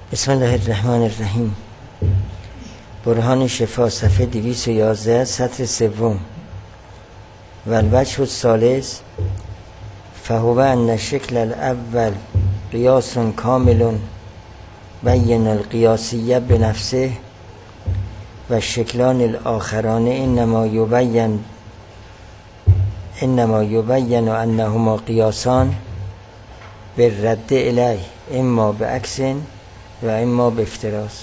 بسم الله الرحمن الرحیم. برهان شفا صفحه 211 سطر سوم. و الوجه الثالث فهو ان الشکل الاول قیاس کامل بین القیاسیه بنفسه و الشکلان الاخران انما یبین انهما قیاسان بالرد الیه اما بعکس و اما به افتراس.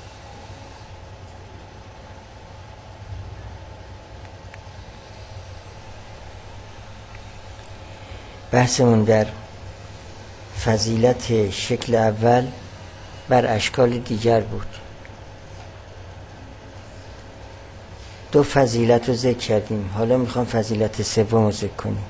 بحثمون در فضیلت شکل اول بر اشکال دیگر بود. دو فضیلت رو ذکر کردیم، حالا میخوام فضیلت سوم رو ذکر کنیم.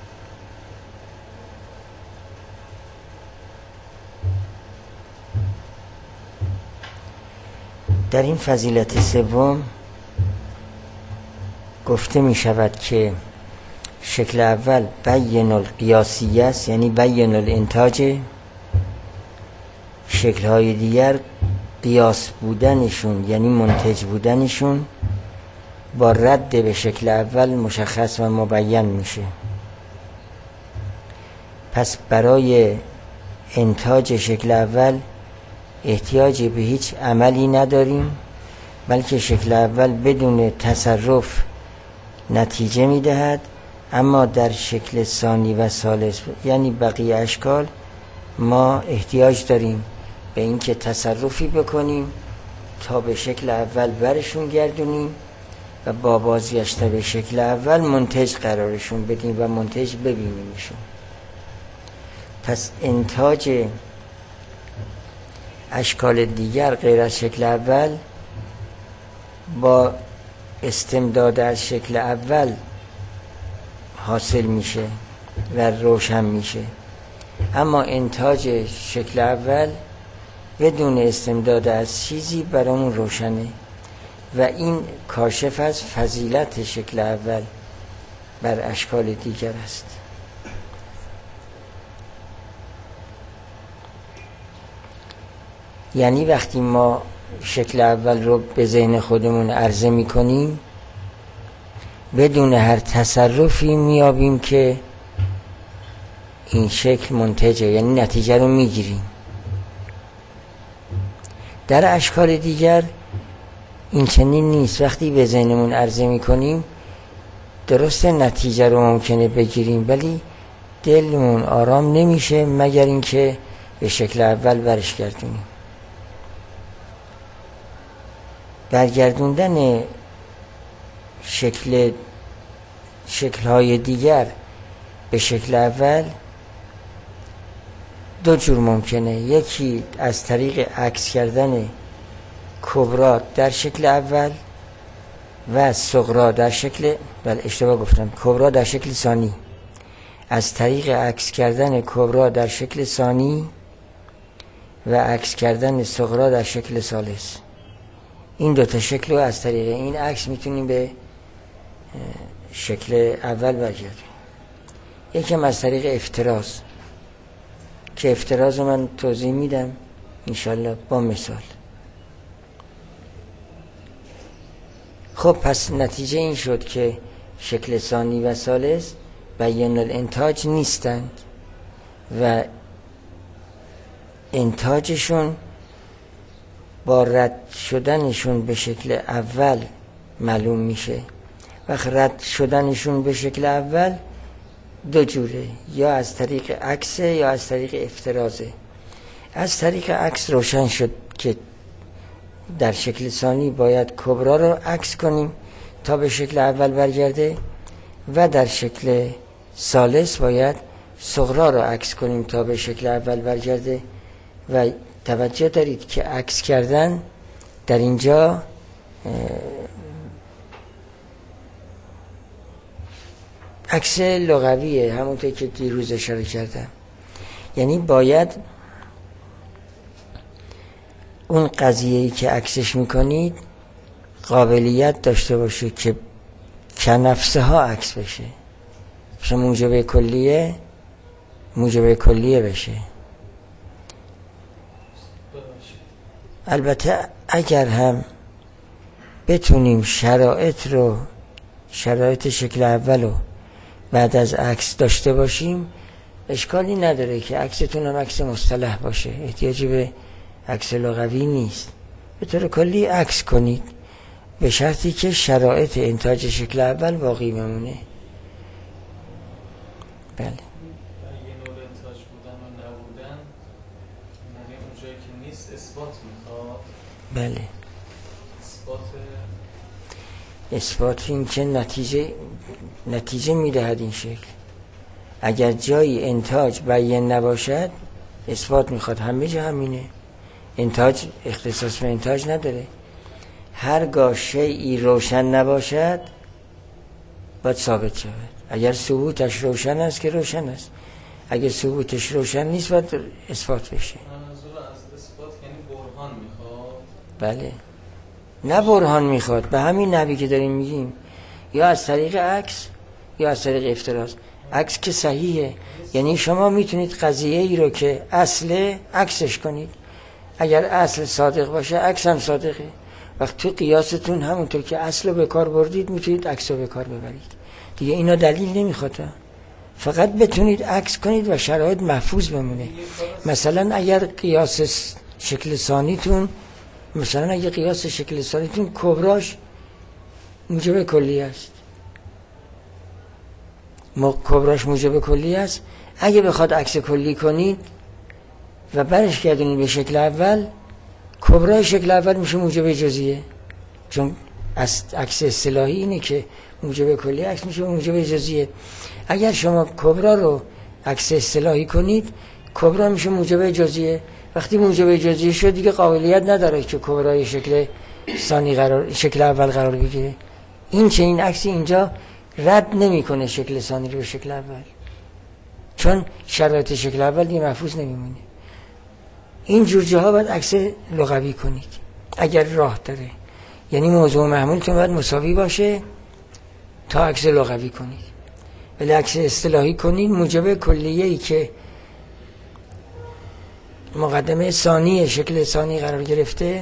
در این فضیلت سوم گفته می شود که شکل اول بین القیاسیه است، یعنی بین الانتاج. شکل‌های دیگر قیاس بودنشون یعنی منتج بودنشون با رد به شکل اول مشخص و مبین میشه. پس برای انتاج شکل اول احتیاجی به هیچ عملی نداریم، بلکه شکل اول بدون تصرف نتیجه میدهد. اما در شکل ثانی و ثالث یعنی بقیه اشکال ما احتیاج داریم به اینکه تصرفی بکنیم تا به شکل اول برشون گردونیم و با بازگشت به شکل اول منتج قرارشون بدیم و منتج ببینیمشون. پس انتاج اشکال دیگر غیر از شکل اول با استمداد از شکل اول حاصل میشه و روشن میشه. اما انتاج شکل اول بدون استمداد از چیزی برامون روشنه و این کاشف از فضیلت شکل اول بر اشکال دیگر است. یعنی وقتی ما شکل اول رو به ذهن خودمون عرضه میکنیم بدون هر تصرفی میابیم که این شکل منتجه، یعنی نتیجه رو میگیریم. در اشکال دیگر این چنین نیست. وقتی به ذهنمون عرضه میکنیم درسته نتیجه رو ممکنه بگیریم، ولی دلمون آرام نمیشه مگر اینکه به شکل اول برش گردونیم. برگردوندن شکل‌های دیگر به شکل اول دو جور ممکنه. یکی از طریق عکس کردن کبرا در شکل اول و صغرا در شکل کبرا در شکل ثانی. از طریق عکس کردن کبرا در شکل ثانی و عکس کردن صغرا در شکل ثالث. این دو تا شکل رو از طریق این عکس میتونیم به شکل اول برگردیم. یکم از طریق افتراض که افتراض رو من توضیح میدم انشالله با مثال. خب پس نتیجه این شد که شکل ثانی و ثالث بین الانتاج نیستند و انتاجشون با رد شدنشون به شکل اول معلوم میشه. و رد شدنشون به شکل اول دو جوره، یا از طریق عکس یا از طریق افتراضه. از طریق عکس روشن شد که در شکل ثانی باید کبرا رو عکس کنیم تا به شکل اول برگرده و در شکل ثالث باید صغرا رو عکس کنیم تا به شکل اول برگرده. و توجه دارید که عکس کردن در اینجا عکس لغویه، همونطور که دیروز اشاره کردم. یعنی باید اون قضیه‌ای که عکسش میکنید قابلیت داشته باشه که کنفسه ها عکس بشه. مثلا موجب کلیه بشه. البته اگر هم بتونیم شرایط شکل اولو بعد از عکس داشته باشیم، اشکالی نداره که عکستون هم عکس مصطلح باشه، احتیاجی به عکس لغوی نیست. به طور کلی عکس کنید به شرطی که شرایط انتاج شکل اول باقی بمونه. بله. یه نوع انتاج بودن و نبودن، یعنی اونجایی که نیست اثبات میخواد. بله. اثبات این که نتیجه میدهد این شکل. اگر جایی انتاج بیان نباشد اثبات میخواد. همه جا همینه. انتاج اختصاص به انتاج نداره. هرگاه شیئی روشن نباشد باید ثابت شود. اگر ثبوتش روشن است که روشن است، اگر ثبوتش روشن نیست باید اثبات بشه. منظور از اثبات یعنی برهان میخواد؟ بله. نه برهان میخواد، به همین نحوی که داریم میگیم، یا از طریق عکس یا از طریق افتراض. عکس که صحیحه، یعنی شما میتونید قضیه ای رو که اصل عکسش کنید. اگر اصل صادق باشه عکس هم صادقه. وقت تو قیاستون همونطور که اصل رو به کار بردید میتونید عکس رو به کار ببرید دیگه. اینا دلیل نمیخواد، فقط بتونید عکس کنید و شرایط محفوظ بمونه. مثلا اگر قیاس شکل ثانیتون کبراش موجب کلی است، کبراش موجب کلی است، اگه بخواد عکس کلی کنید و برش گردونید به شکل اول، کبرای شکل اول میشه موجب جزئیه. چون عکس اصطلاحی اینه که موجب کلی عکس میشه موجب جزئیه. اگر شما کبرا رو عکس اصطلاحی کنید، کبرا میشه موجب جزئیه. وقتی موجب جزئیه شد دیگه قابلیت نداره که کبرای شکل اول قرار بگیره. این عکسی اینجا رد نمیکنه شکل ثانی رو به شکل اول، چون شرایط شکل اول دیگه محفوظ نمیمونه. این جور جاها باید عکس لغوی کنید اگر راه داره. یعنی موضوع محمولتون باید مساوی باشه تا عکس لغوی کنید. ولی عکس اصطلاحی کنید، موجب کلیه‌ای که مقدمه ثانی شکل ثانی قرار گرفته،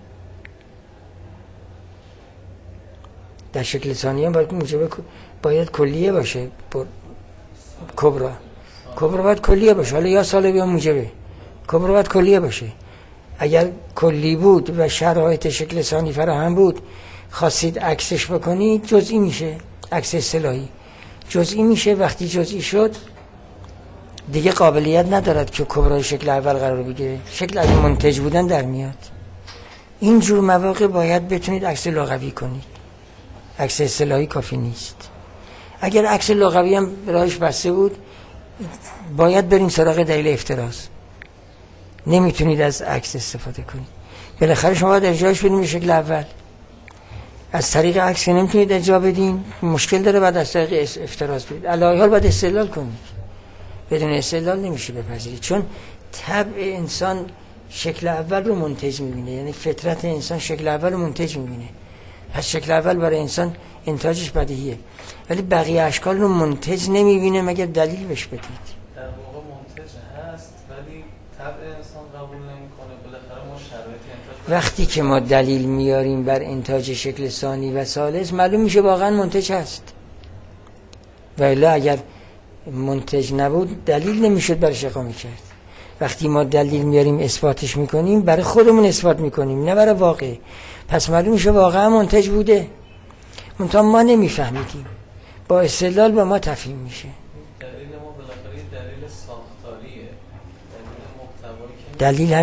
در شکل ثانی هم باید کلیه باشه. کبرا باید کلیه باشه، حالا یا سالب یا موجبه. کبرا باید کلیه باشه. اگر کلی بود و شرایط شکل ثانی فراهم بود، خواستید عکسش بکنید، جزئی میشه. عکس اصطلاحی جزئی میشه. وقتی جزئی شد دیگه قابلیت ندارد که کبرای شکل اول قرار بگیره. شکل از منتج بودن در میاد. این جور مواقع باید بتونید عکس لغوی کنید. عکس اصطلاحی کافی نیست. اگر عکس لغوی هم راهش بسته بود، باید برین سراغ دلیل افتراض. نمیتونید از عکس استفاده کنید. بالاخره شما باید ارجاعش بدین به شکل اول. از طریق عکس نمیتونید ارجاع بدین، مشکل داره. بعد از طریق افتراض بدید. علاوه حال باید استدلال کنید. بدون استدلال نمیشه بپذیرید، چون طبع انسان شکل اول رو منتج میبینه. یعنی فطرت انسان شکل اول رو منتج میبینه. پس شکل اول برای انسان انتاجش بدیهیه، ولی بقیه اشکال رو منتج نمیبینه مگر دلیل بهش بدید. در واقع منتج هست ولی طبع انسان قبول نمیکنه. بالاخره ما شرایط انتاج، وقتی که ما دلیل میاریم بر انتاج شکل ثانی و ثالث، معلوم میشه واقعا منتج هست. ولی اگر منتج نبود دلیل نمیشد برش اقامه کرد. وقتی ما دلیل میاریم اثباتش میکنیم، برای خودمون اثبات میکنیم نه برای واقع. پس معلوم میشه واقعا منتج بوده، منتها ما نمیفهمیدیم. با استدلال با ما تفهیم میشه. دلیل ما بالاخره دلیل ساختاریه، دلیل محتوایی که دلیل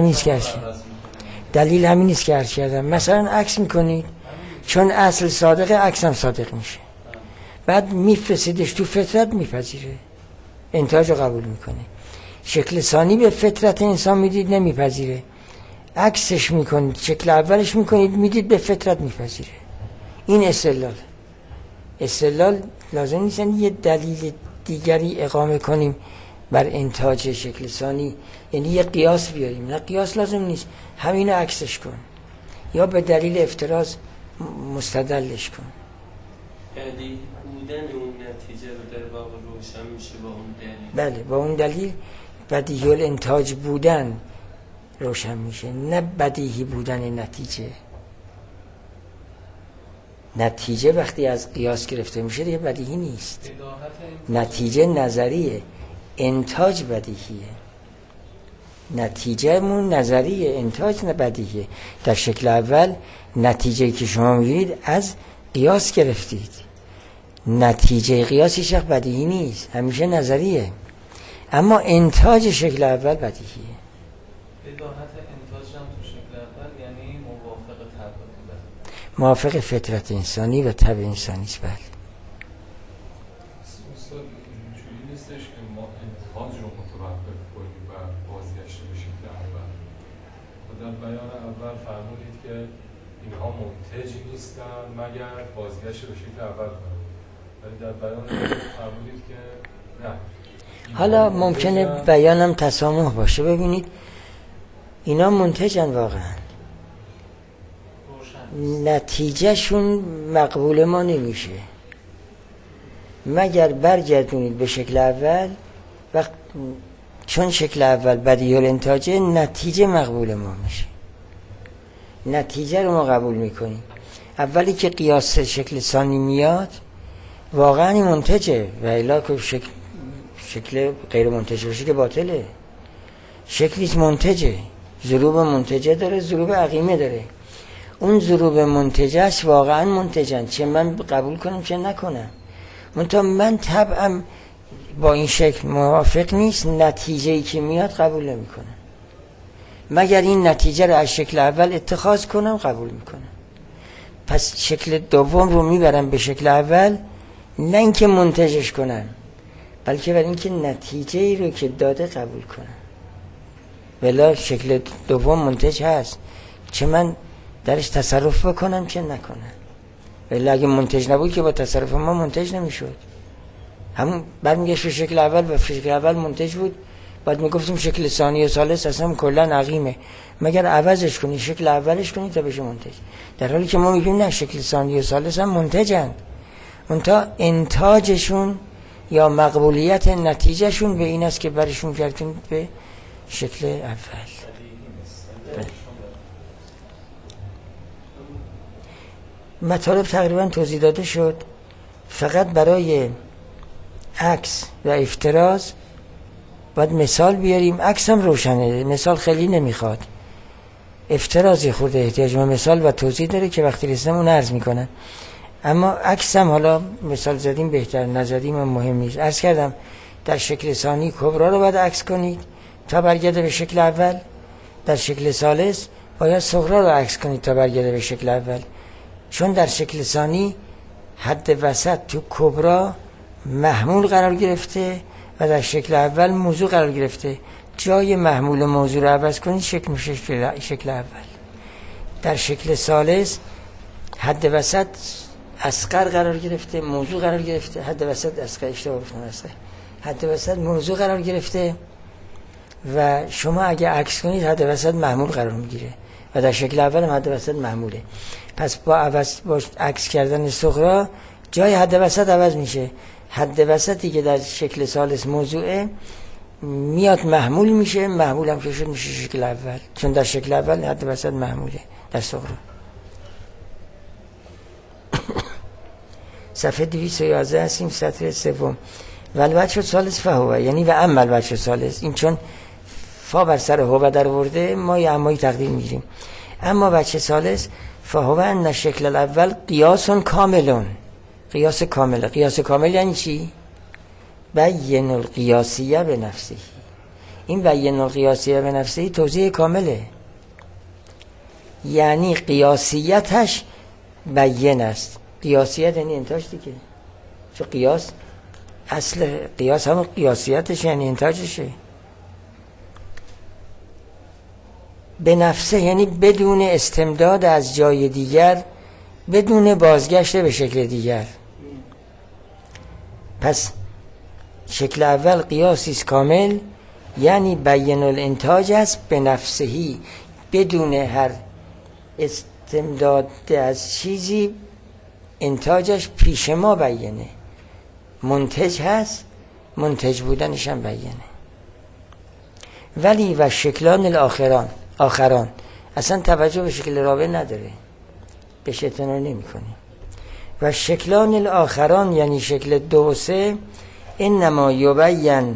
همین نیست که عرض کردم. مثلا عکس میکنید، چون اصل صادقه عکس هم صادق میشه. بعد میفرستیدش تو فطرت، میپذیره، انتاج رو قبول میکنه. شکل ثانی به فطرت انسان میدید نمیپذیره، عکسش میکنید، شکل اولش میکنید میدید به فطرت میپذیره. این استدلال لازم نیست یه دلیل دیگری اقامه کنیم بر انتاج شکل ثانی، یعنی یه قیاس بیاریم. نه، قیاس لازم نیست، همین عکسش کن یا به دلیل افتراض مستدلش کن. یعنی بودن اون نتیجه رو در واقع روشن میشه با اون دلیل. بله، با اون دلیل بدیهی الانتاج بودن روشن میشه، نه بدیهی بودن نتیجه. نتیجه وقتی از قیاس گرفته میشه دیگه بدیهی نیست، نتیجه نظریه، انتاج بدیهیه. نتیجه مون نظریه، انتاج بدیهیه. در شکل اول نتیجه که شما میگیرید از قیاس گرفتید، نتیجه قیاس هیچ وقت بدیهی نیست، همیشه نظریه. اما انتاج شکل اول بدیهیه. بداهت انتاج هم تو شکل اول یعنی موافق طبع بودن، موافق فطرت انسانی و طبع انسانی است. بله. استاد اینجوری نیستش که ما انتاج رو متوقف کنیم و بازگشت به شکل اول. و در بیان اول فرمودید که اینها منتجی نیستن مگر بازگشت به شکل اول کنیم، ولی در بیان فرمودید که نه. حالا ممکنه بیانم تسامح باشه. ببینید اینا منتجن واقعا، نتیجه شون مقبول ما نمیشه مگر برگردونید به شکل اول. وقت چون شکل اول بدیهی الانتاجه، نتیجه مقبول ما میشه، نتیجه رو ما قبول میکنیم. اولی که قیاس شکل ثانی میاد واقعا این منتجه، و الا که شکل غیر منتج باشه که باطله. شکلیش منتجه، ضروب منتجه داره، ضروب عقیمه داره. اون ضروب منتجش واقعا منتجن، چه من قبول کنم چه نکنم. منتها من طبعم با این شکل موافق نیست، نتیجه‌ای که میاد قبول نمیکنم مگر این نتیجه رو از شکل اول اتخاذ کنم قبول میکنم. پس شکل دوم رو میبرم به شکل اول، نه اینکه منتجش کنم بلکه برای اینکه نتیجه ای رو که داده قبول کنم. ولی شکل دوم منتج هست، چه من درش تصرف بکنم چه نکنم. ولی اگه منتج نبود که با تصرف ما منتج نمیشد. همون برمیگشت به شکل اول و شکل اول منتج بود، بعد میگفتیم شکل ثانی و ثالث اصلا کلا عقیمه، مگر عوضش کنی شکل اولش کنی تا بشه منتج. در حالی که ما میگیم نه، شکل ثانی و ثالث هم منتجن، منتها انتاجشون یا مقبولیت نتیجهشون به این است که برشون کردیم به شکل اول. مطالب تقریبا توضیح داده شد. فقط برای عکس و افتراض باید مثال بیاریم. عکس هم روشنه، مثال خیلی نمیخواد. افتراضی خورده احتیاج به مثال و توضیح داره که وقتی رسیدم اون عرض میکنن. اما عکس هم حالا مثال زدیم بهتر، نزدیم هم مهم نیست. عرض کردم در شکل ثانی کبرا رو باید عکس کنید تا برگرده به شکل اول، در شکل ثالث باید صغرا رو عکس کنید تا برگرده به شکل اول. چون در شکل ثانی حد وسط تو کبرا محمول قرار گرفته و در شکل اول موضوع قرار گرفته. جای محمول موضوع رو عوض کنید شکل اول. در شکل ثالث حد وسط اصغر قرار گرفته، موضوع قرار گرفته. حد وسط اصغر، اشتباه گفتم، اصغر. حد وسط موضوع قرار گرفته و شما اگه عکس کنید حد وسط محمول قرار میگیره و در شکل اول هم حد وسط محموله. پس با عکس کردن صغرا جای حد وسط عوض میشه. حد وسطی که در شکل ثالث موضوعه میاد محمول میشه، محمول هم که شد میشه شکل اول، چون در شکل اول حد وسط محموله در صغرا. صفحه 211 هستیم، سطر سوم. والوجه ثالث فهو، یعنی و اما الوجه ثالث، این چون فا بر سر هو در ورده ما یه امایی تقدیر میگیریم. اما وجه ثالث فهو ان شکل الاول قیاس کاملون، قیاس کامله. قیاس کامل یعنی چی؟ بین القیاسیه به نفسه. این بین القیاسیه به نفسه توضیح کامله، یعنی قیاسیتش بین است. قیاسیت یعنی انتاج دیگه، چون قیاس اصل قیاس هم قیاسیتش یعنی انتاجشه. به نفسه یعنی بدون استمداد از جای دیگر، بدون بازگشت به شکل دیگر. پس شکل اول قیاسی است کامل، یعنی بین الانتاج است به نفسهی، بدون هر استمداد از چیزی انتاجش پیش ما بیانه. منتج هست، منتج بودنش هم بیانه. ولی و شکلان الاخران، آخران اصلا توجه به شکل رابع نداره، بهش اعتنا نمی‌کنه. و شکلان الاخران یعنی شکل 2 و 3 انما یبین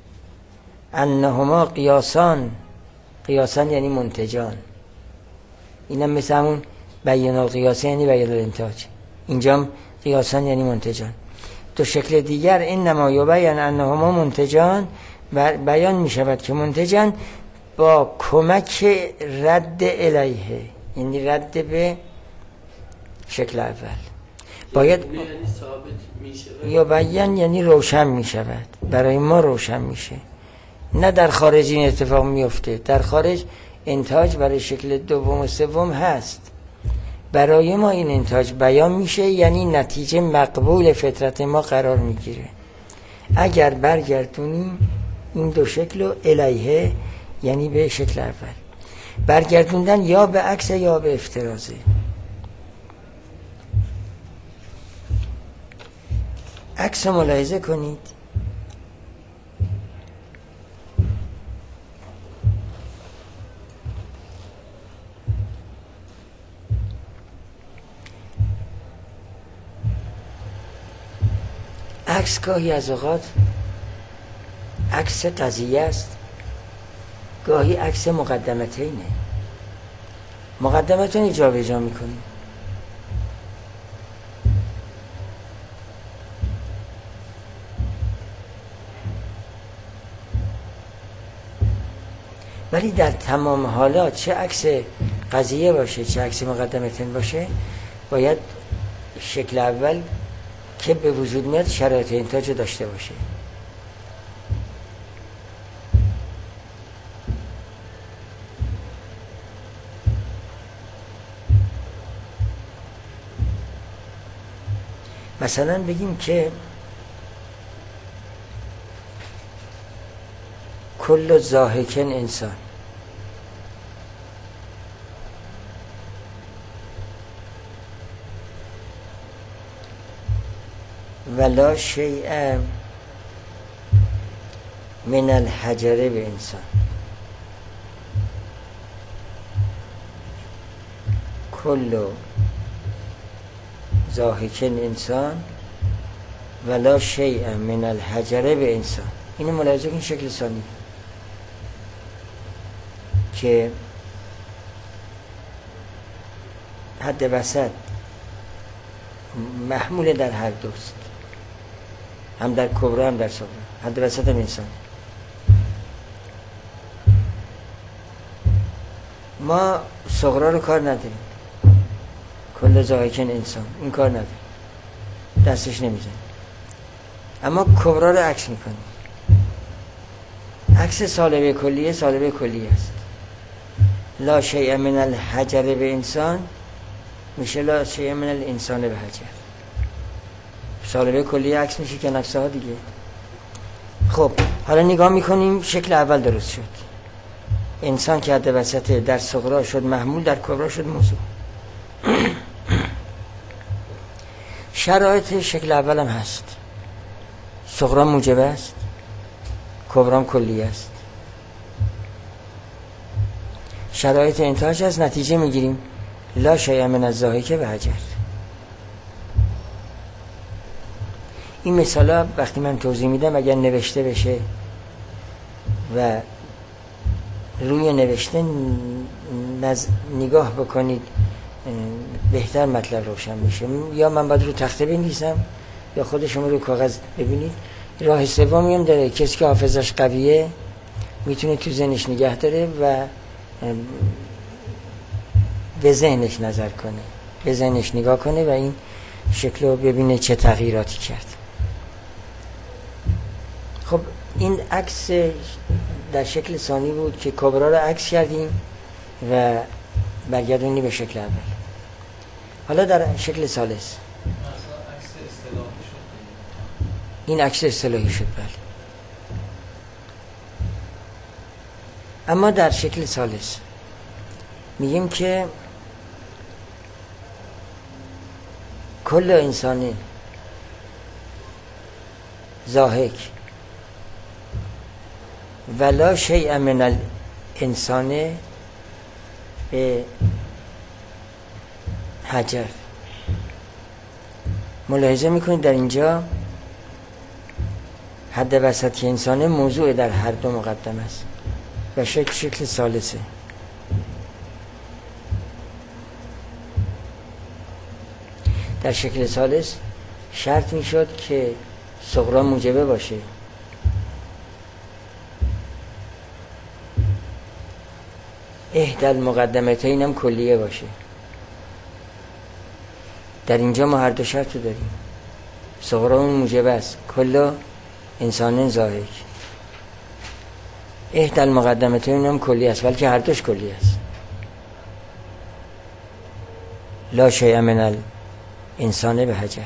انهما قیاسان یعنی منتجان. اینم مثل همون بیان القیاسه یعنی بیان الانتاج، اینجام قیاسان یعنی منتجان. تو شکل دیگر انما یبین انهما منتجان بیان می شود که منتجان با کمک رد الیه، یعنی رد به شکل اول. باید یعنی ثابت میشه یا بیان یعنی روشن می شود، برای ما روشن میشه. نه در خارج این اتفاق میفته، در خارج انتاج برای شکل 2 و 3 هست، برای ما این انتاج بیان میشه، یعنی نتیجه مقبول فطرت ما قرار میگیره. اگر برگردونیم این 2 شکل رو الیه یعنی به شکل اول، برگردوندن یا به عکس یا به افترازه. عکس ملاحظه کنید. عکس گاهی از اوقات عکس قضیه است، گاهی عکس مقدمتینه. مقدمتین جا به جا میکنیم. ولی در تمام حالات چه عکس قضیه باشه چه عکس مقدمتین باشه، باید شکل اول که به وجود میاد شرایط انتاج داشته باشه. مثلا بگیم که کل ضاحکن انسان، ولا شیء من الحجر به انسان. کل ضاحکن انسان ولا شیء من الحجر به انسان. اینو ملاحظه کنید، شکل ثانی که حد وسط محمول در هر دوست، هم در کبرا هم در صغرا، حد وسط هم انسان. ما صغرا رو کار نداریم، کل ضاحکن انسان این کار نداریم، دستش نمیزنیم، اما کبرا رو عکس میکنیم. عکس سالبه کلیه سالبه کلیه است. لا شیء من الحجر به انسان میشه لا شیء من الانسان به حجر. سالبه کلیه عکس میشه که نقصه ها دیگه. خب حالا نگاه میکنیم شکل اول درست شد، انسان که حد وسط در صغرا شد محمول، در کبرا شد موضوع. شرایط شکل اول هم هست، صغرا موجب است، کبرا کلی است. شرایط انتاج از نتیجه میگیریم لا شیء من الضاحک به حجر. این مثالا وقتی من توضیح میدم اگر نوشته بشه و روی نوشته نگاه بکنید بهتر مطلب روشن میشه. یا من باید رو تخته بنویسم یا خود شما رو کاغذ ببینید. راه سومی هم داره، کسی که حافظش قویه میتونه تو ذهنش نگه داره و به ذهنش نظر کنه، به ذهنش نگاه کنه و این شکل رو ببینه چه تغییراتی کرد. خب این عکس در شکل ثانی بود که کبرا رو عکس کردیم و برگردونیم به شکل اول. حالا در شکل ثالث این عکس اصطلاحی شد. بله. اما در شکل ثالث میگیم که کل انسانی ضاحک ولا شیء من الانسان به حجر. ملاحظه میکنید در اینجا حد وسط انسان موضوع در هر دو مقدمه است و شکل ثالثه. در شکل ثالث شرط میشد که صغرا موجبه باشه، احدى المقدمتین هم کلیه باشه. در اینجا ما هر دو شرط رو داریم. صغرا اون موجبه است، کلا انسان ضاحک. احدى المقدمتین هم کلیه است، بلکه هر دوش کلیه است. لا شیء من الانسان به حجر.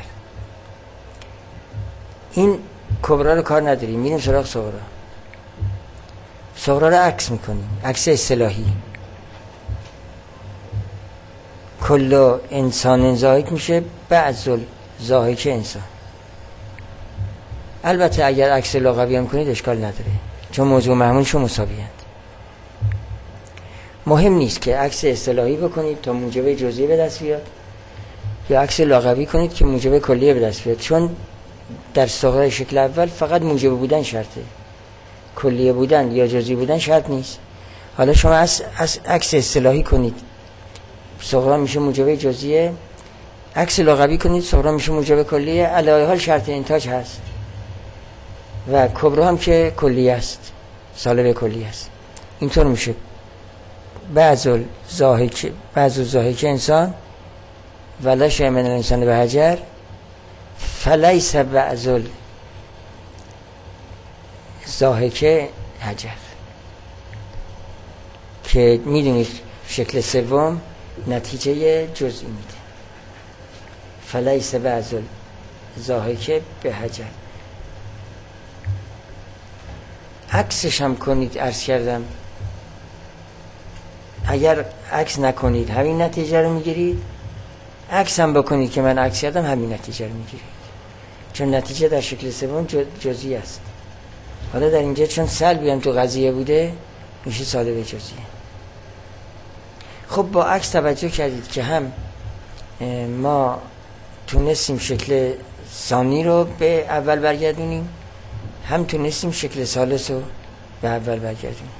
این کبرا رو کار نداریم، میریم سراغ صغرا. صغرا رو عکس میکنیم، عکس اصطلاحی. کل انسان ضاحک میشه بعض ضاحک انسان. البته اگر عکس لغوی هم کنید اشکال نداره، چون موضوع محمولشون مساوی هست. مهم نیست که عکس اصطلاحی بکنید تا موجب جزئی به دست بیاد یا عکس لغوی کنید که موجب کلیه به دست بیاد، چون در صغرای شکل اول فقط موجب بودن شرطه، کلیه بودن یا جزئی بودن شرط نیست. حالا شما عکس اصطلاحی کنید، صغرا میشه موجب جزئیه. عکس لغوی کنید، صغرا میشه موجب کلیه. علی حال شرط انتاج هست و کبرا هم که کلیه است، سالب کلیه است. اینطور میشه بعض ضاحک انسان ولا شیء من الانسان به حجر فلیس بعض ضاحک حجر، که میدونید شکل سوم نتیجه جزئی میده. فلیس بعض ضاحک به حجر. عکسش هم کنید، عرض کردم اگر عکس نکنید همین نتیجه رو میگیرید، عکس هم بکنید که من عکس کردم همین نتیجه رو میگیرید، چون نتیجه در شکل سوم جزئی است. حالا در اینجا چون سلبی هم تو قضیه بوده میشه سالب جزئی. خب با عکس توجه کردید که هم ما تونستیم شکل ثانی رو به اول برگردونیم، هم تونستیم شکل ثالث رو به اول برگردونیم.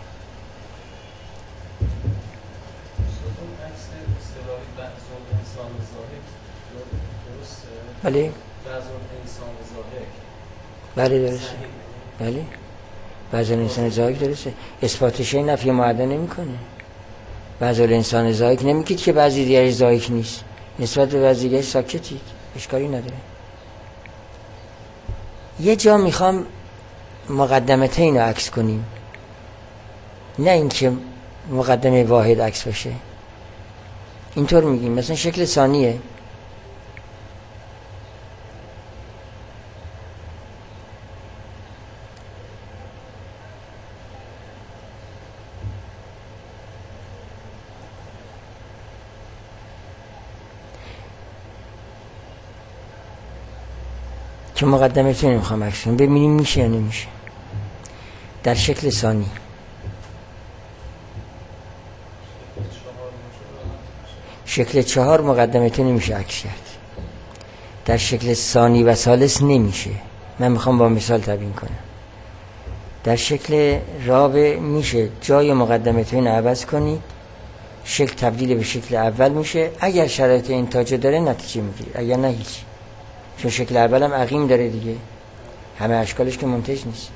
بله بله درسته، بله بعض انسان ضاحک درسته. اثباتش نفی معدل نمی کنه. بعض انسان ضاحک نمیگید که بعضی دیگرش ضاحک نیست، نسبت به بعضی دیگرش ساکتید، اشکالی نداره. یه جا میخوام مقدمتین رو عکس کنیم، نه اینکه مقدمه واحد عکس بشه. اینطور میگیم مثلا شکل ثانیه، که مقدمتین میخوام عکس کنیم، ببینیم میشه یا نمیشه. در شکل ثانی شکل 4 مقدمتین نمیشه عکس کرد، در شکل ثانی و ثالث نمیشه. من میخوام با مثال تبیین کنم. در شکل رابع میشه جای مقدمتین عوض کنید، شکل تبدیل به شکل اول میشه. اگر شرایط انتاج داره نتیجه میگیرید، اگر نه هیچ، چون شکل اول هم عقیم داره دیگه، همه اشکالش که منتج نیست.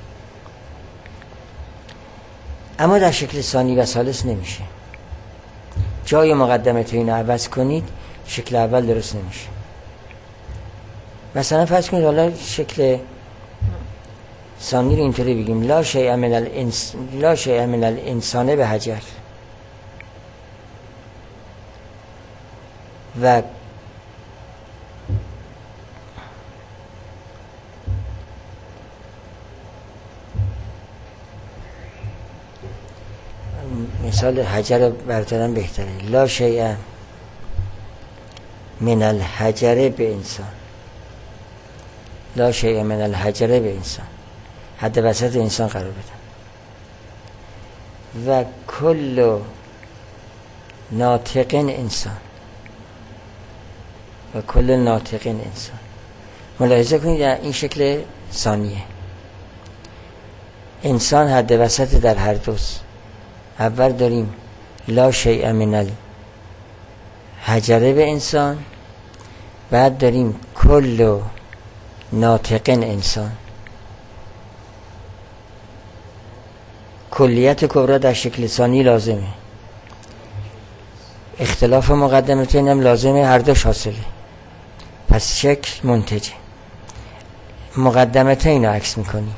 اما در شکل ثانی و ثالث نمیشه. جای مقدمتین عوض کنید، شکل اول درست نمیشه. مثلا فرض کنید حالا شکل ثانی رو اینطوری بگیم لا شیء من الانسان به حجر و مثال حجر رو برترم بهتره. لا شیء من الحجر به انسان، لا شیء من الحجر به انسان، حد وسط انسان قرار بدم. و کل ناطقن انسان و کل ناطقن انسان. ملاحظه کنید در این شکل ثانیه انسان حد وسط در هر دوست. اول داریم لا شیء من الحجره به انسان، بعد داریم کل ناطقن انسان. کلیت کبرا در شکل ثانی لازمه، اختلاف مقدمتین هم لازمه، هر دوش حاصله، پس شکل منتجه. مقدمتین رو عکس میکنیم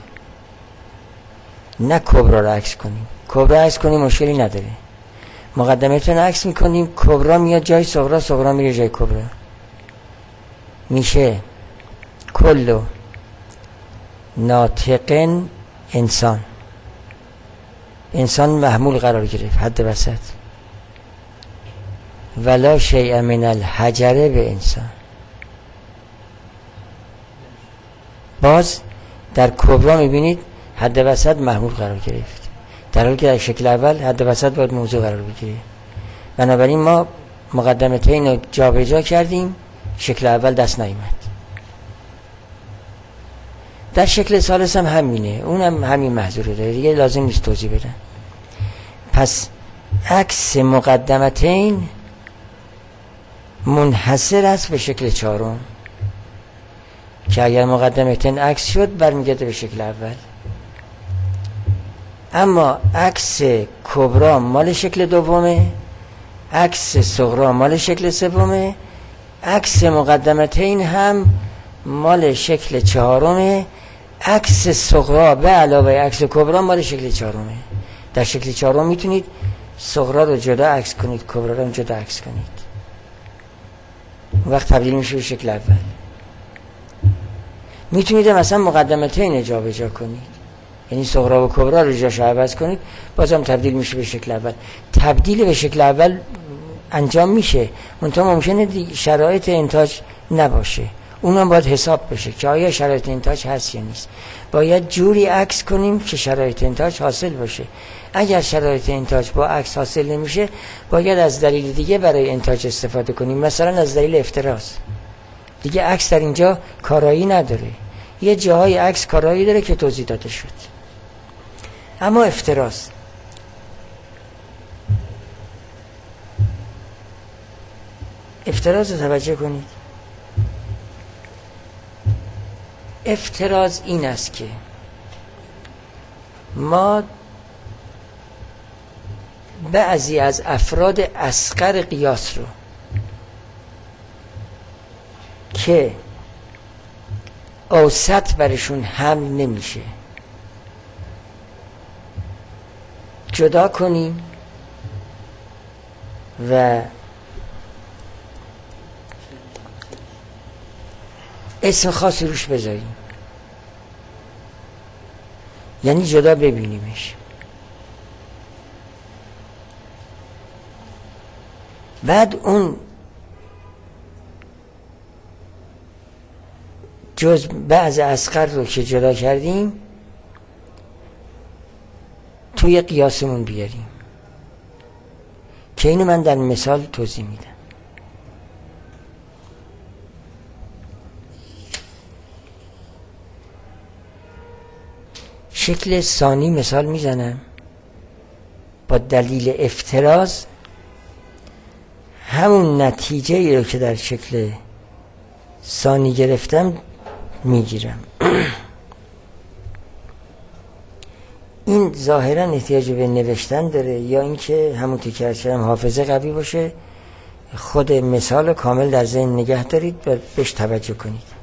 نه کبرا رو عکس کنیم. کبرا عکس کنیم مشکلی نداره، مقدمتین رو عکس میکنیم، کبرا میاد جای صغرا، صغرا میره جای کبرا، میشه کل ناطقن انسان. انسان محمول قرار گرفت حد وسط. ولا شیء من الحجره به انسان. باز در کبرا میبینید حد وسط محمول قرار گرفت، در حالی که در شکل اول حد وسط باید موضوع قرار بگیره. بنابراین ما مقدمتین رو جا به جا کردیم، شکل اول دست نیامد. در شکل ثالث هم همینه، اونم همین محظوره داره دیگه، لازم نیست توضیح بدن. پس عکس مقدمتین منحصر است به شکل چهارم که اگر مقدمتین عکس شد برمیگرده به شکل اول. اما عکس کبرا مال شکل دومه، عکس صغرا مال شکل سومه، عکس مقدمتین هم مال شکل چهارمه، عکس صغرا به علاوه عکس کبرا مال شکل چهارمه. در شکل چهارم میتونید صغرا رو جدا عکس کنید، کبرا رو جدا عکس کنید، وقت تبدیل میشه به شکل اول. میتونید مثلا مقدمتین جا به جا کنید، یعنی صغرا و کبرا رو جاش عوض کنید، بازم تبدیل میشه به شکل اول. تبدیل به شکل اول انجام میشه، منتها ممکنه شرایط انتاج نباشه، اونم باید حساب بشه که آیا شرایط انتاج هست یا نیست. باید جوری عکس کنیم که شرایط انتاج حاصل باشه. اگر شرایط انتاج با عکس حاصل نمیشه، باید از دلیل دیگه برای انتاج استفاده کنیم، مثلا از دلیل افتراض. دیگه عکس در اینجا کارایی نداره، یه جاهای عکس کارایی داره که توضیح داده شد، اما افتراض. افتراض رو توجه کنید. افتراض این است که ما بعضی از افراد اصغر قیاس رو که اوسط برشون حمل نمیشه جدا کنیم و اسم خاصی روش بذاریم، یعنی جدا ببینیمش. بعد اون جز بعض اصغر رو که جدا کردیم توی قیاسمون بیاریم که اینو من در مثال توضیح میدم. شکل ثانی مثال میزنم، با دلیل افتراض همون نتیجه ای رو که در شکل ثانی گرفتم میگیرم. این ظاهرا احتیاج به نوشتن داره، یا اینکه همونطور که ارشدم حافظه قوی باشه، خود مثال کامل در ذهن نگه دارید و بهش توجه کنید.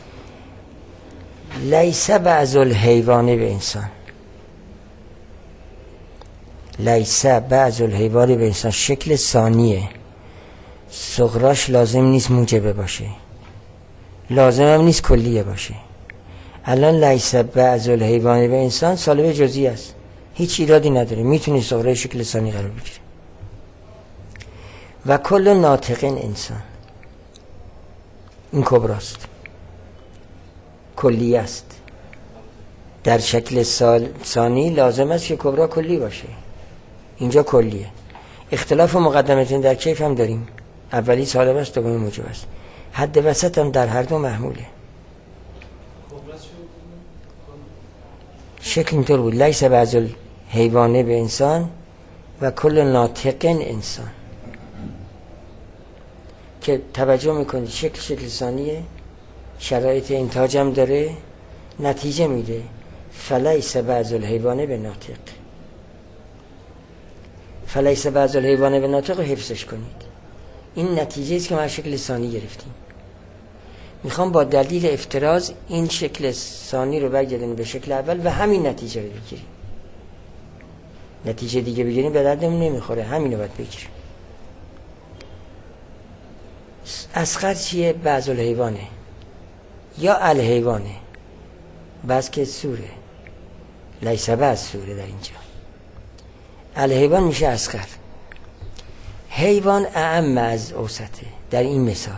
لیس بعض الحیوان به انسان، لیس بعض الحیوان به انسان شکل ثانیه، صغراش لازم نیست موجبه باشه، لازم هم نیست کلیه باشه. الان لیس بعض الحیوان به انسان سالب جزئی است، هیچ ایرادی نداره، میتونی صغرای شکل ثانی قرار بگیره. و کل ناطقن انسان، این کبراست، کلی است. در شکل ثانی لازم است که کبرا کلی باشه، اینجا کلیه. اختلاف و مقدمتین در کیف هم داریم، اولی سالب است دومی موجب است، حد وسط هم در هر دو محموله. شکل اینطور بود لیس بعض الحیوانه به انسان و کل ناطقن انسان، که توجه میکنید شکل ثانیه، شرایط انتاج هم داره، نتیجه میده فلیس بعض الحیوانه به ناطق. فلیس بعض الحیوانه به ناطق رو حفظش کنید، این نتیجه است که ما شکل ثانی گرفتیم. میخوام با دلیل افتراض این شکل ثانی رو برگردونیم به شکل اول و همین نتیجه رو بگیریم. نتیجه دیگه بگیریم به دردمون نمیخوره، همین رو باید بگیریم. اصغر چیه؟ بعض الحیوانه یا الحیوانه، بس که سوره لیس بعض سوره در اینجا. الحیوان میشه اصغر، حیوان اعم از اوسطه در این مثال.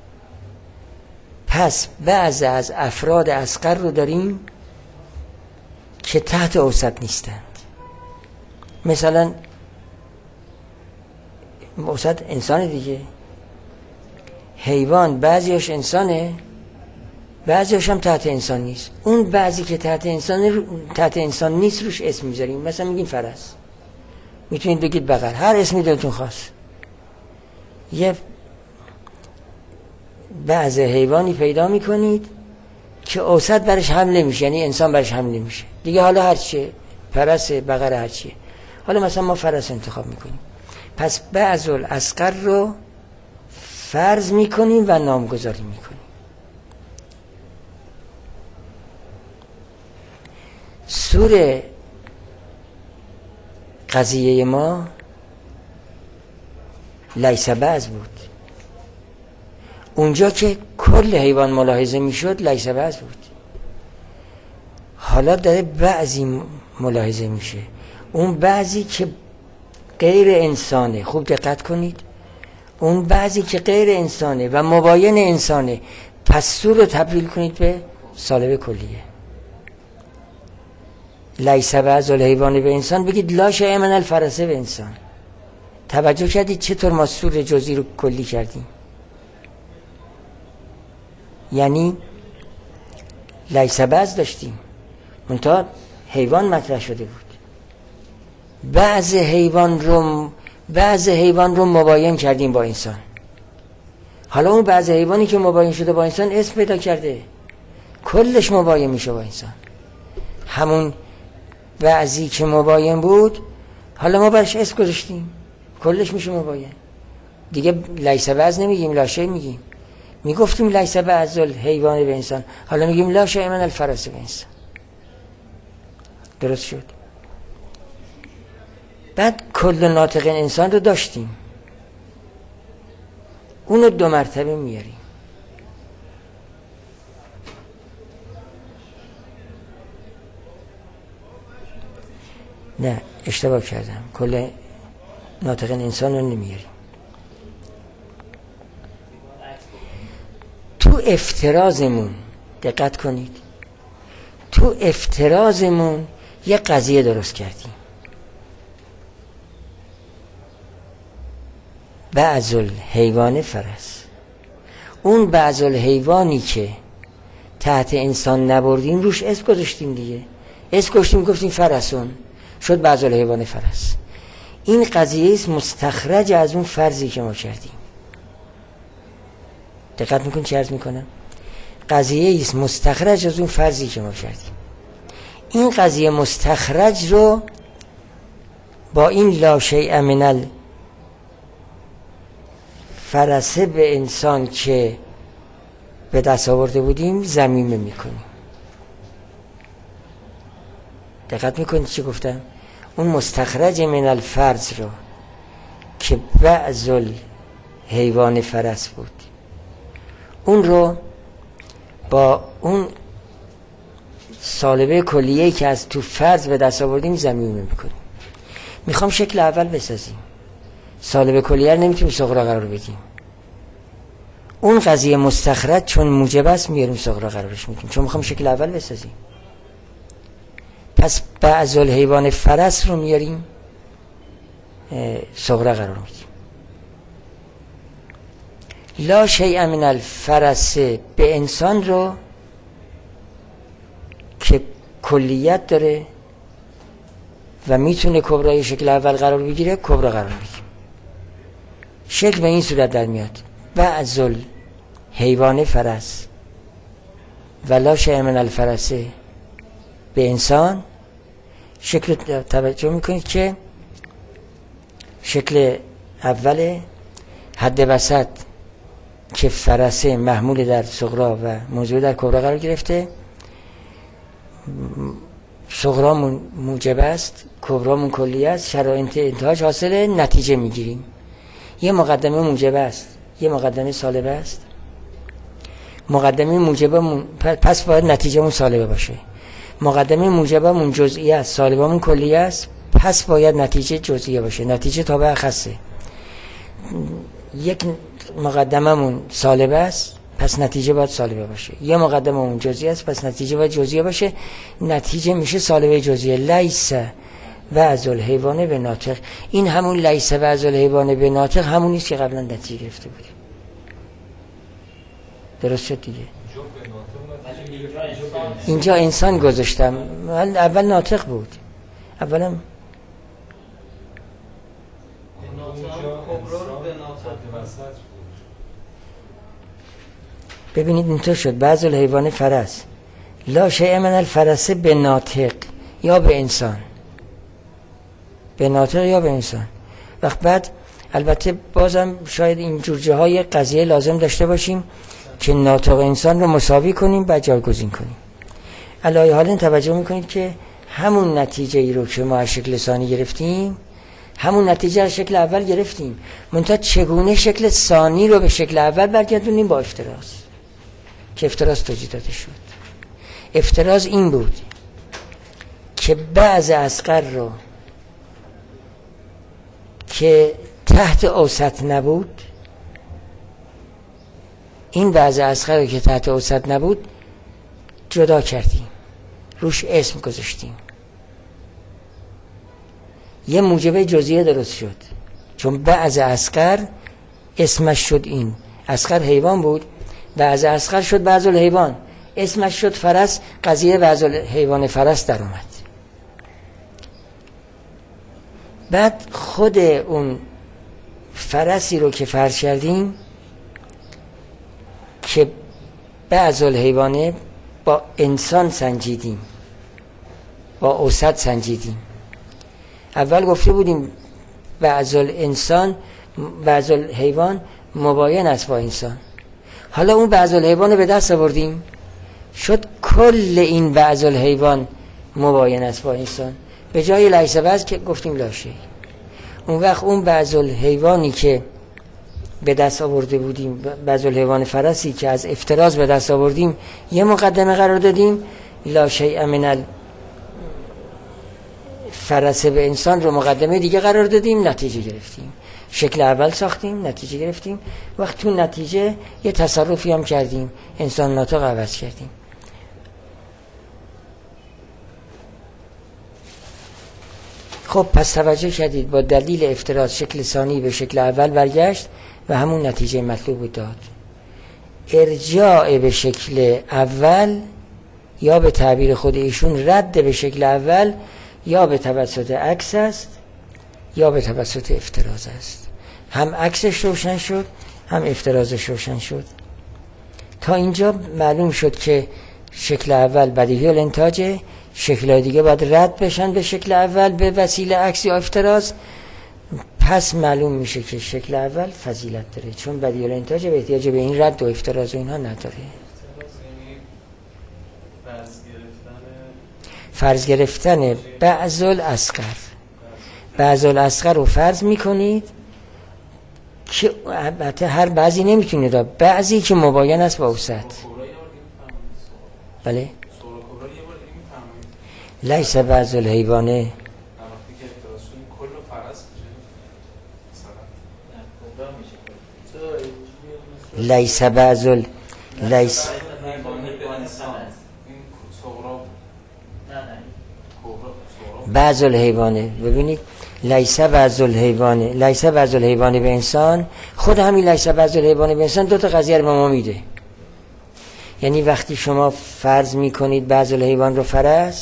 پس بعض از افراد اصغر رو داریم که تحت اوسط نیستند. مثلا اوسط انسان دیگه، حیوان بعضیش انسانه بعضیش هم تحت انسان نیست. اون بعضی که تحت انسان نیست روش اسم میذاریم، مثلا میگیم فرس، میتونید بگید بقر، هر اسمی دلتون خواست. یه بعض حیوانی پیدا میکنید که اوسط برش حمله میشه، یعنی انسان برش حمله میشه دیگه، حالا هرچیه، فرس بقره هرچیه. حالا مثلا ما فرس انتخاب میکنیم، پس بعض الاصغر رو فرض میکنیم و نامگذاری میکنیم. سوره قضیه ما لیس بعض بود، اونجا که کل حیوان ملاحظه میشد لیس بعض بود. حالا داره بعضی ملاحظه میشه، اون بعضی که غیر انسانه، خوب دقت کنید، اون بعضی که غیر انسانه و مباین انسانه، پس سور رو تبدیل کنید به سالب کلیه. لیس بعض الحیوان به انسان، بگید لا شیء من الفرس به انسان. توجه کردید چطور ما سور جزئی رو کلی کردیم؟ یعنی لیس بعض داشتیم منتها حیوان مطرح شده بود، بعض حیوان رو مباین کردیم با انسان. حالا اون بعض حیوانی که مباین شده با انسان اسم پیدا کرده، کلش مباین میشه با انسان. همون بعضی که مباین بود حالا ما برش اسم گذاشتیم، کلش میشه مباین دیگه. لیس بعض نمیگیم، لا شیء میگیم. میگفتیم لیس بعض الحیوان به انسان، حالا میگیم لا شیء من الفرس به انسان. درست شد؟ بعد کل ناطق انسان رو داشتیم، اونو 2 مرتبه میاریم. نه اشتباه کردم، کل ناطق انسان رو نمیاریم. تو افترازمون دقت کنید، تو افترازمون یه قضیه درست کردیم، بعض الحیوان فرس. اون بعض الحیوانی که تحت انسان نبردیم روش اسم گذاشتیم دیگه، اسم گذاشتیم گفتیم فرسون، شد بعض الحیوان فرس. این قضیه است مستخرج از اون فرضی که ما کردیم. دقت میکنید چه عرض میکنم؟ قضیه است مستخرج از اون فرضی که ما کردیم. این قضیه مستخرج رو با این لا شیء من الفرسه به انسان که به دست آورده بودیم ضمیمه میکنیم. دقت میکنید چی گفتم؟ اون مستخرج من الفرض رو که بعض الحیوان فرس بود، اون رو با اون سالبه کلیه‌ای که از تو فرض به دست آوردیم ضمیمه میکنیم. میخوام شکل اول بسازیم، سالبه کلیه رو نمیتونیم صغرا قرار بدیم. اون قضیه مستخرج چون موجب است میاریم صغرا قرارش میدیم، چون میخوام شکل اول بسازیم. پس بعض الحیوان فرس رو میاریم صغرا قرار میدیم. لا شیء من الفرس به انسان رو که کلیت داره و میتونه کبرای شکل اول قرار بگیره کبرا قرار بگیره. شکل به این صورت در میاد: بعضل حیوان فرس و لا شیء من الفرس به انسان. شکل توجه میکنید که شکل اول حد وسط که فرسه محمول در صغرا و موضوع در کبرا قرار گرفته. صغرا موجب است، کبرامون کلی است. شرایط انتهاش حاصله نتیجه میگیریم. یه مقدمه موجب است، یه مقدمه سالبه است. مقدمه موجبمون پس باید نتیجهمون سالبه باشه. مقدمه موجبمون جزئی است، سالبمون کلی است، پس باید نتیجه جزئیه باشه. نتیجه تابع خاصه. یک مقدممون سالبه است، پس نتیجه باید سالبه باشه. یه مقدممون جزئی است، پس نتیجه باید جزئیه باشه. نتیجه میشه سالبه جزئیه. لیس بعضل حیوان به ناطق. این همون لیس بعضل حیوان به ناطق همون نیست که قبلا نتیجه گرفته بودیم. درست شد دیگه. اینجا انسان گذاشتم، اول ناطق بود. اولم ببینید اینطور شد: بعضل حیوان فرس لا شیء من الفرس به ناطق یا به انسان. به ناطق یا به انسان. وقت بعد البته بازم شاید این جور جاهای قضیه لازم داشته باشیم که ناطق انسان رو مساوی کنیم بعد جایگزین کنیم. علایه حال توجه میکنید که همون نتیجه ای رو که ما از شکل ثانی گرفتیم همون نتیجه از شکل اول گرفتیم، منتها چگونه شکل ثانی رو به شکل اول برگردونیم؟ با افتراض. که افتراض توجیه داده شد. افتراض این بود که بعض اصغر رو که تحت اوسط نبود، این بعض اصغر رو که تحت اوسط نبود جدا کردیم، روش اسم گذاشتیم. یه موجبه جزئیه درست شد، چون بعض اصغر اسمش شد این. اصغر حیوان بود، بعض اصغر شد بعضل حیوان، اسمش شد فرس. قضیه بعضل حیوان فرس در اومد. بعد خود اون فرسی رو که فرض کردیم که بعضل حیوانه با انسان سنجیدیم، با اوسط سنجیدیم. اول گفته بودیم بعضل انسان بعضل حیوان مباین است با انسان. حالا اون بعضل حیوان رو به دست آوردیم، شد کل این بعضل حیوان مباین است با انسان. به جای لیس بعض که گفتیم لاشه. اون وقت اون بعضل حیوانی که به دست آورده بودیم، بعضل حیوان فرسی که از افتراض به دست آوردیم، یه مقدمه قرار دادیم. لا شیء من الفرس به انسان رو مقدمه دیگه قرار دادیم، نتیجه گرفتیم. شکل اول ساختیم، نتیجه گرفتیم. وقت تو نتیجه یه تصرفی هم کردیم، انسان ناطق عوض کردیم. خب پس توجه کردید با دلیل افتراض شکل ثانی به شکل اول برگشت و همون نتیجه مطلوب داد. ارجاع به شکل اول یا به تعبیر خود ایشون رد به شکل اول یا به توسط عکس است یا به توسط افتراض است. هم عکسش روشن شد هم افتراضش روشن شد. تا اینجا معلوم شد که شکل اول بدیهی الانتاجه، شکل‌های دیگه باید رد بشن به شکل اول به وسیله عکس یا افتراض. پس معلوم میشه که شکل اول فضیلت داره، چون بدیهی الانتاجه به احتیاج به این رد و افتراض و اینها نداره. فرض گرفتن بعضل اصغر. بعضل اصغر رو فرض میکنید که البته هر بعضی نمیتونه دا، بعضی که مباین است با اوسط. بله لیس بعضل حیوانه لیس بعضل لیس بعضل حیوانه. ببینید لیس بعض الحیوان به انسان، خود همین لیس بعض الحیوان به انسان دو تا قضیه رو به ما میده. یعنی وقتی شما فرض میکنید بعض الحیوان رو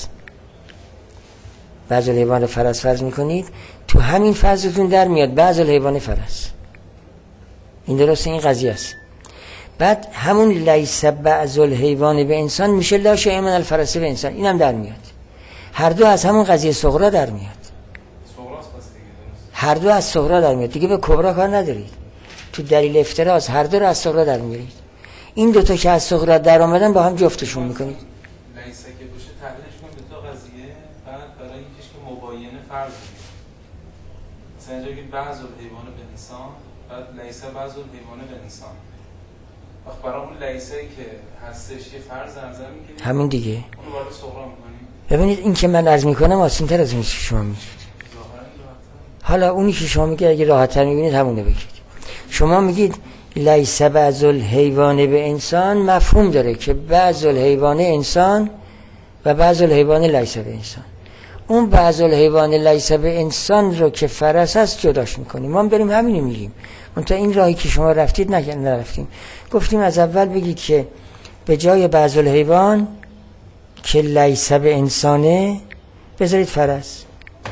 فرس میکنید، تو همین فرضتون در میاد بعض الحیوان فرس. این درسته، این قضیه است. بعد همون لیس بعض الحیوان به انسان میشه لا شیء من الفرس به انسان، اینم در میاد. هر دو از همون قضیه صغرا در میاد. هر دو از صغرا در میاد، دیگه به کبرا کار ندارید. تو دلیل افتراض هر دو رو از صغرا در میارید. این دوتا که از صغرا در آمدن با هم جفتشون میکنید. لیسه که باشه تحلیلش کن به دو قضیه، بعد برای یکیش که مباینه فرض میگه. مثلا اینجا که بعض الحیوان به انسان، بعد لیسه بعض الحیوان به انسان. وقت برای اون لیسه که هستش یه فرض نظر میگیرید، همین دیگه اونو وارد صغرا میکنید. ببینید این که من عرض میکنم آسان‌تر از اون که شما میگید. حالا اونی که شما میگید اگه راحت‌تر میبینید همونه بگید. شما میگید لیس بعض الحیوان به انسان مفهوم داره که بعض الحیوان انسان و بعض الحیوان لیس به انسان. اون بعض الحیوان لیس به انسان رو که فرس هست جداش میکنیم. ما هم داریم همینو میگیم. منتها این راهی که شما رفتید نرفتیم. گفتیم از اول بگید که به جای بعض الحیوان که لیس به انسانه بذارید فرس،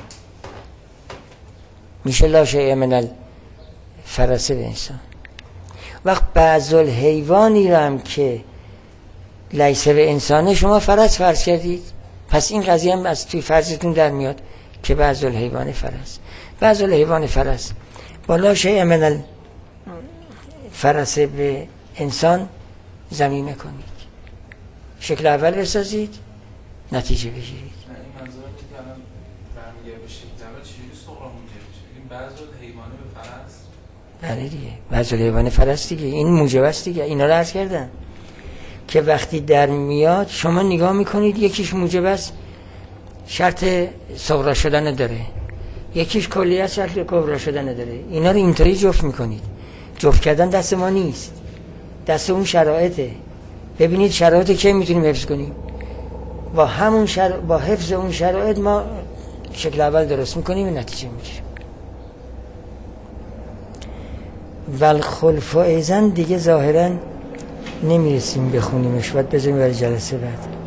میشه لا شیء من الفرس به انسان. وقت بعض الحیوانی رو هم که لیس به انسانه شما فرس فرض کردید، پس این قضیه هم از توی فرضتون در میاد که بعض الحیوان فرس با لا شیء من الفرس به انسان ضمیمه کنید، شکل اول بسازید، نتیجه بگیرید. این منظورم که الان برمیگرده به شکل اول چجوری صغرا موجب میشه؟ این بعض الحیوان به فرس، بله دیگه بعض الحیوان فرس دیگه، این موجب است دیگه. اینا رو عرض کردم که وقتی در میاد شما نگاه میکنید یکیش موجب است شرط صغرا شدن داره، یکیش کلیه است شرط کبرا شدن داره. اینا رو اینطوری جفت میکنید. جفت کردن دست ما نیست، دست اون شرایطه. ببینید شرایط که میتونیم حفظ کنیم، با حفظ اون شرایط ما شکل اول درست میکنیم و نتیجه میگیریم. والخلف ایزن دیگه ظاهرا نمیرسیم بخونیمش، باید بذاریم برای جلسه بعد.